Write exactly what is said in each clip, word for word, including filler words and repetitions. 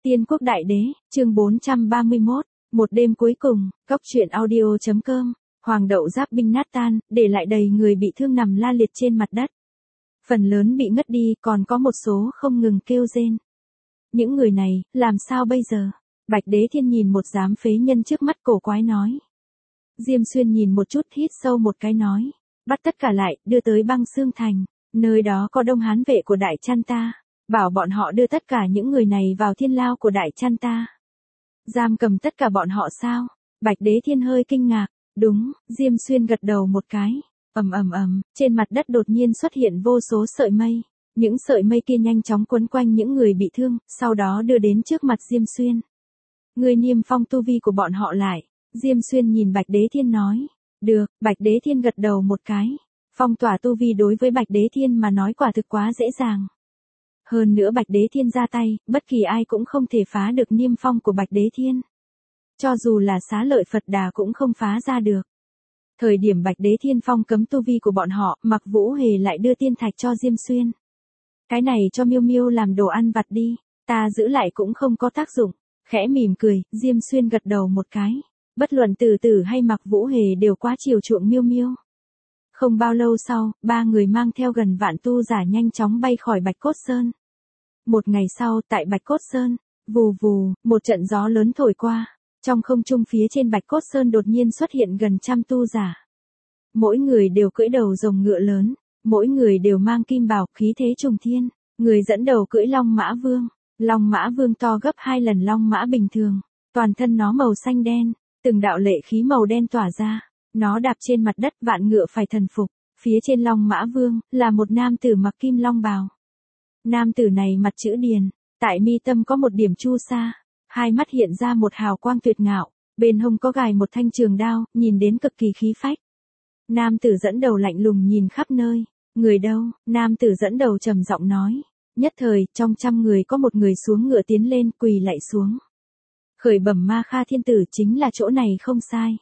Tiên Quốc Đại Đế, chương bốn trăm ba mươi mốt, một đêm cuối cùng, Cốc Truyện Audio.com, Hoàng đậu giáp binh nát tan, để lại đầy người bị thương nằm la liệt trên mặt đất. Phần lớn bị ngất đi, còn có một số không ngừng kêu rên. Những người này, làm sao bây giờ? Bạch Đế Thiên nhìn một đám phế nhân trước mắt cổ quái nói. Diêm Xuyên nhìn một chút hít sâu một cái nói. Bắt tất cả lại, đưa tới Băng Xương Thành, nơi đó có Đông Hán vệ của Đại Chăn ta. Bảo bọn họ đưa tất cả những người này vào thiên lao của Đại Chăn ta. Giam cầm tất cả bọn họ sao? Bạch Đế Thiên hơi kinh ngạc. Đúng, Diêm Xuyên gật đầu một cái. Ầm ầm ầm, trên mặt đất đột nhiên xuất hiện vô số sợi mây. Những sợi mây kia nhanh chóng quấn quanh những người bị thương, sau đó đưa đến trước mặt Diêm Xuyên. Người niêm phong tu vi của bọn họ lại. Diêm Xuyên nhìn Bạch Đế Thiên nói. Được, Bạch Đế Thiên gật đầu một cái. Phong tỏa tu vi đối với Bạch Đế Thiên mà nói quả thực quá dễ dàng. Hơn nữa Bạch Đế Thiên ra tay, bất kỳ ai cũng không thể phá được niêm phong của Bạch Đế Thiên. Cho dù là Xá Lợi Phật Đà cũng không phá ra được. Thời điểm Bạch Đế Thiên phong cấm tu vi của bọn họ, Mặc Vũ Hề lại đưa tiên thạch cho Diêm Xuyên. Cái này cho Miêu Miêu làm đồ ăn vặt đi, ta giữ lại cũng không có tác dụng. Khẽ mỉm cười, Diêm Xuyên gật đầu một cái. Bất luận Tử Tử hay Mặc Vũ Hề đều quá chiều chuộng Miêu Miêu. Không bao lâu sau, ba người mang theo gần vạn tu giả nhanh chóng bay khỏi Bạch Cốt Sơn. Một ngày sau, tại Bạch Cốt Sơn, vù vù, một trận gió lớn thổi qua. Trong không trung phía trên Bạch Cốt Sơn đột nhiên xuất hiện gần trăm tu giả. Mỗi người đều cưỡi đầu rồng ngựa lớn, mỗi người đều mang kim bào, khí thế trùng thiên. Người dẫn đầu cưỡi Long Mã Vương. Long Mã Vương to gấp hai lần Long Mã bình thường. Toàn thân nó màu xanh đen, từng đạo lệ khí màu đen tỏa ra. Nó đạp trên mặt đất, vạn ngựa phải thần phục. Phía trên Long Mã Vương, là một nam tử mặc kim long bào. Nam tử này mặt chữ điền, tại mi tâm có một điểm chu sa. Hai mắt hiện ra một hào quang tuyệt ngạo, bên hông có gài một thanh trường đao, nhìn đến cực kỳ khí phách. Nam tử dẫn đầu lạnh lùng nhìn khắp nơi. Người đâu? Nam tử dẫn đầu trầm giọng nói. Nhất thời, trong trăm người có một người xuống ngựa tiến lên, quỳ lạy xuống. Khởi bẩm Ma Kha Thiên Tử, chính là chỗ này không sai.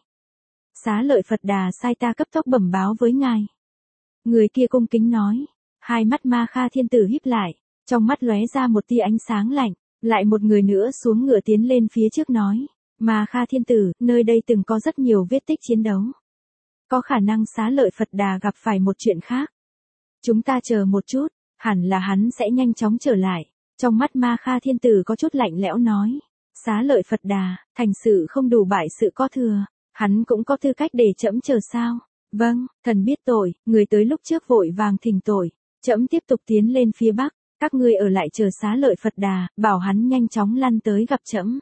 Xá Lợi Phật Đà sai ta cấp tốc bẩm báo với ngài. Người kia cung kính nói. Hai mắt Ma Kha Thiên Tử híp lại, trong mắt lóe ra một tia ánh sáng lạnh. Lại một người nữa xuống ngựa tiến lên phía trước nói. Ma Kha Thiên Tử, nơi đây từng có rất nhiều vết tích chiến đấu. Có khả năng Xá Lợi Phật Đà gặp phải một chuyện khác. Chúng ta chờ một chút, hẳn là hắn sẽ nhanh chóng trở lại. Trong mắt Ma Kha Thiên Tử có chút lạnh lẽo nói. Xá Lợi Phật Đà, thành sự không đủ bại sự có thừa. Hắn cũng có tư cách để trẫm chờ sao? Vâng, thần biết tội, người tới lúc trước vội vàng thỉnh tội. Trẫm tiếp tục tiến lên phía bắc. Các ngươi ở lại chờ Xá Lợi Phật Đà, bảo hắn nhanh chóng lăn tới gặp trẫm.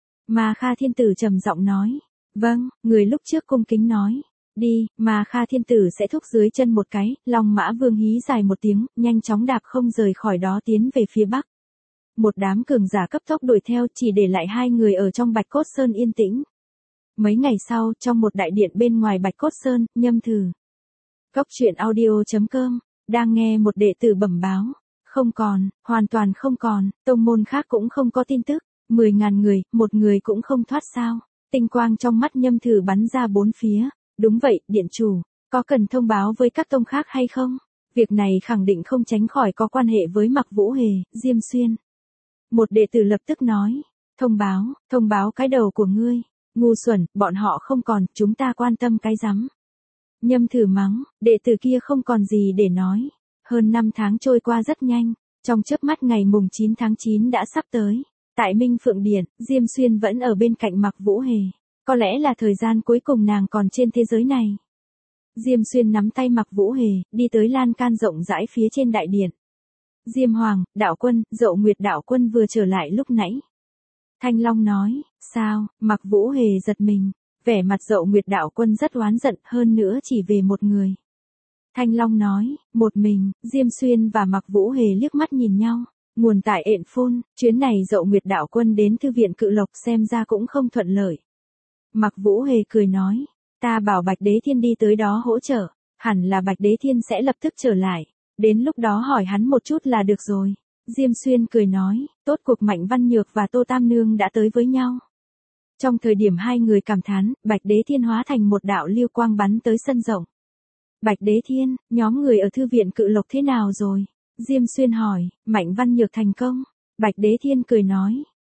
Ma Kha Thiên Tử trầm giọng nói. Vâng, người lúc trước cung kính nói. Đi, Ma Kha Thiên Tử sẽ thúc dưới chân một cái, Long Mã Vương hí dài một tiếng, nhanh chóng đạp không rời khỏi đó tiến về phía bắc. Một đám cường giả cấp tốc đuổi theo, chỉ để lại hai người ở trong Bạch Cốt Sơn yên tĩnh. Mấy ngày sau, trong một đại điện bên ngoài Bạch Cốt Sơn, Nhâm Thử. Cốc Truyện Audio.com, đang nghe một đệ tử bẩm báo. Không còn, hoàn toàn không còn, tông môn khác cũng không có tin tức. Mười ngàn người, một người cũng không thoát sao. Tinh quang trong mắt Nhâm Thử bắn ra bốn phía. Đúng vậy, điện chủ, có cần thông báo với các tông khác hay không? Việc này khẳng định không tránh khỏi có quan hệ với Mặc Vũ Hề, Diêm Xuyên. Một đệ tử lập tức nói. Thông báo, thông báo cái đầu của ngươi. Ngu xuẩn, bọn họ không còn, chúng ta quan tâm cái rắm. Nhâm Thử mắng, đệ tử kia không còn gì để nói. Hơn năm tháng trôi qua rất nhanh, trong chớp mắt ngày mùng chín tháng chín đã sắp tới. Tại Minh Phượng Điện, Diêm Xuyên vẫn ở bên cạnh Mặc Vũ Hề. Có lẽ là thời gian cuối cùng nàng còn trên thế giới này. Diêm Xuyên nắm tay Mặc Vũ Hề, đi tới lan can rộng rãi phía trên đại điện. Diêm Hoàng, đạo quân, Dậu Nguyệt đạo quân vừa trở lại lúc nãy. Thanh Long nói, sao? Mặc Vũ Hề giật mình. Vẻ mặt Dậu Nguyệt đạo quân rất oán giận, hơn nữa chỉ về một người. Thanh Long nói, một mình. Diêm Xuyên và Mặc Vũ Hề liếc mắt nhìn nhau. Nguồn tại ện phun, chuyến này Dậu Nguyệt đạo quân đến thư viện Cự Lộc xem ra cũng không thuận lợi. Mặc Vũ Hề cười nói, ta bảo Bạch Đế Thiên đi tới đó hỗ trợ, hẳn là Bạch Đế Thiên sẽ lập tức trở lại, đến lúc đó hỏi hắn một chút là được rồi. Diêm Xuyên cười nói, tốt cuộc Mạnh Văn Nhược và Tô Tam Nương đã tới với nhau. Trong thời điểm hai người cảm thán, Bạch Đế Thiên hóa thành một đạo lưu quang bắn tới sân rộng. Bạch Đế Thiên, nhóm người ở thư viện Cự Lộc thế nào rồi? Diêm Xuyên hỏi, Mạnh Văn Nhược thành công. Bạch Đế Thiên cười nói,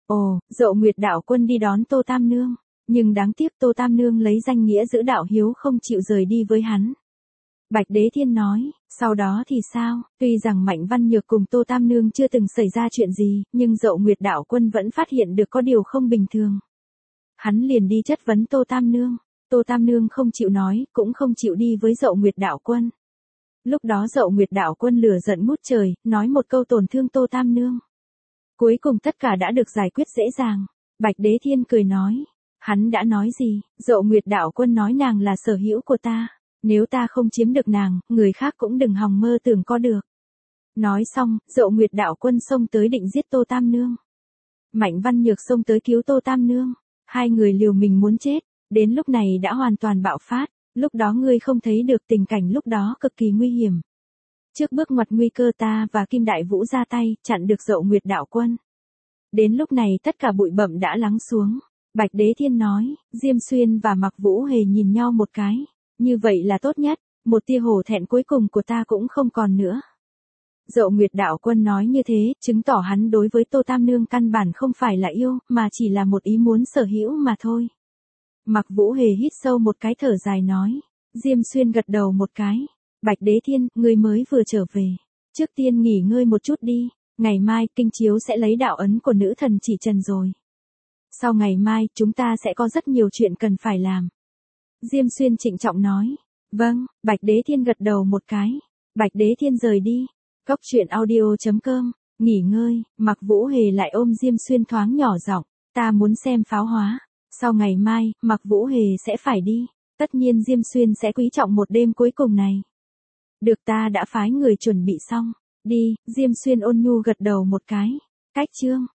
Ồ, Dậu Nguyệt đạo quân đi đón Tô Tam Nương. Nhưng đáng tiếc Tô Tam Nương lấy danh nghĩa giữ đạo hiếu không chịu rời đi với hắn. Bạch Đế Thiên nói, sau đó thì sao, tuy rằng Mạnh Văn Nhược cùng Tô Tam Nương chưa từng xảy ra chuyện gì, nhưng Dậu Nguyệt đạo quân vẫn phát hiện được có điều không bình thường. Hắn liền đi chất vấn Tô Tam Nương, Tô Tam Nương không chịu nói, cũng không chịu đi với Dậu Nguyệt đạo quân. Lúc đó Dậu Nguyệt đạo quân lửa giận ngút trời, nói một câu tổn thương Tô Tam Nương. Cuối cùng tất cả đã được giải quyết dễ dàng. Bạch Đế Thiên cười nói, hắn đã nói gì? Dậu Nguyệt đạo quân nói nàng là sở hữu của ta. Nếu ta không chiếm được nàng, người khác cũng đừng hòng mơ tưởng có được. Nói xong, Dậu Nguyệt đạo quân xông tới định giết Tô Tam Nương. Mạnh Văn Nhược xông tới cứu Tô Tam Nương. Hai người liều mình muốn chết, đến lúc này đã hoàn toàn bạo phát. Lúc đó ngươi không thấy được tình cảnh lúc đó cực kỳ nguy hiểm. Trước bước ngoặt nguy cơ ta và Kim Đại Vũ ra tay, chặn được Dậu Nguyệt đạo quân. Đến lúc này tất cả bụi bặm đã lắng xuống. Bạch Đế Thiên nói, Diêm Xuyên và Mạc Vũ Hề nhìn nhau một cái. Như vậy là tốt nhất, một tia hổ thẹn cuối cùng của ta cũng không còn nữa. Dậu Nguyệt đạo quân nói như thế, chứng tỏ hắn đối với Tô Tam Nương căn bản không phải là yêu, mà chỉ là một ý muốn sở hữu mà thôi. Mạc Vũ Hề hít sâu một cái thở dài nói. Diêm Xuyên gật đầu một cái. Bạch Đế Thiên, ngươi mới vừa trở về. Trước tiên nghỉ ngơi một chút đi. Ngày mai, kinh chiếu sẽ lấy đạo ấn của nữ thần chỉ trần rồi. Sau ngày mai, chúng ta sẽ có rất nhiều chuyện cần phải làm. Diêm Xuyên trịnh trọng nói. Vâng, Bạch Đế Thiên gật đầu một cái. Bạch Đế Thiên rời đi. Cốc truyện audio chấm com. Nghỉ ngơi, Mạc Vũ Hề lại ôm Diêm Xuyên thoáng nhỏ giọng. Ta muốn xem pháo hóa. Sau ngày mai, Mạc Vũ Hề sẽ phải đi. Tất nhiên Diêm Xuyên sẽ quý trọng một đêm cuối cùng này. Được, ta đã phái người chuẩn bị xong. Đi, Diêm Xuyên ôn nhu gật đầu một cái. Cách chương.